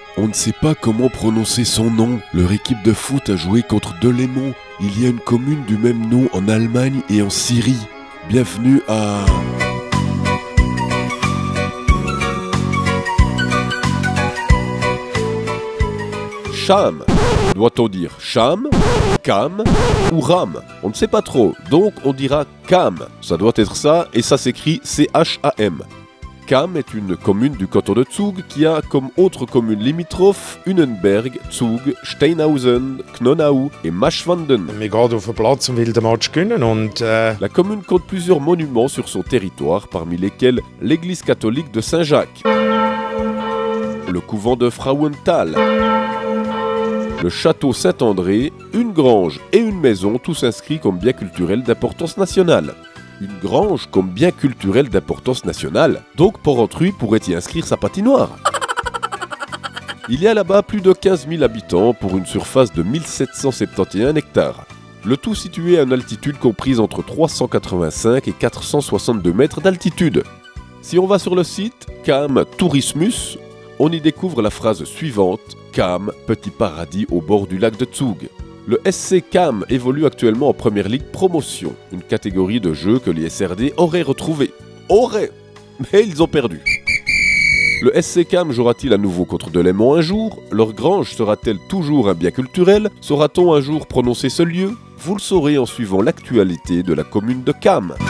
On ne sait pas comment prononcer son nom. Leur équipe de foot a joué contre Delémont. Il y a une commune du même nom en Allemagne et en Syrie. Bienvenue à... Cham. Doit-on dire Cham, Cam ou Ram? On ne sait pas trop, donc on dira Cam. Ça doit être ça et ça s'écrit C-H-A-M. Cam est une commune du canton de Zug qui a comme autres communes limitrophes Unnenberg, Zug, Steinhausen, Knonau et Maschwanden. Wir gehen auf den Platz und will den Match gewinnen und La commune compte plusieurs monuments sur son territoire, parmi lesquels l'église catholique de Saint-Jacques, le couvent de Frauenthal, le château Saint-André, une grange et une maison, tous inscrits comme biens culturels d'importance nationale. Une grange comme bien culturel d'importance nationale, donc Porrentruy pourrait y inscrire sa patinoire. Il y a là-bas plus de 15 000 habitants pour une surface de 1771 hectares. Le tout situé à une altitude comprise entre 385 et 462 mètres d'altitude. Si on va sur le site Cam Tourismus, on y découvre la phrase suivante: Cam, petit paradis au bord du lac de Zug. Le SC Cam évolue actuellement en Première Ligue Promotion, une catégorie de jeu que les SRD auraient retrouvé. Mais ils ont perdu. Le SC Cam jouera-t-il à nouveau contre Delémont un jour? Leur grange sera-t-elle toujours un bien culturel? Saura-t-on un jour prononcer ce lieu? Vous le saurez en suivant l'actualité de la commune de Cam.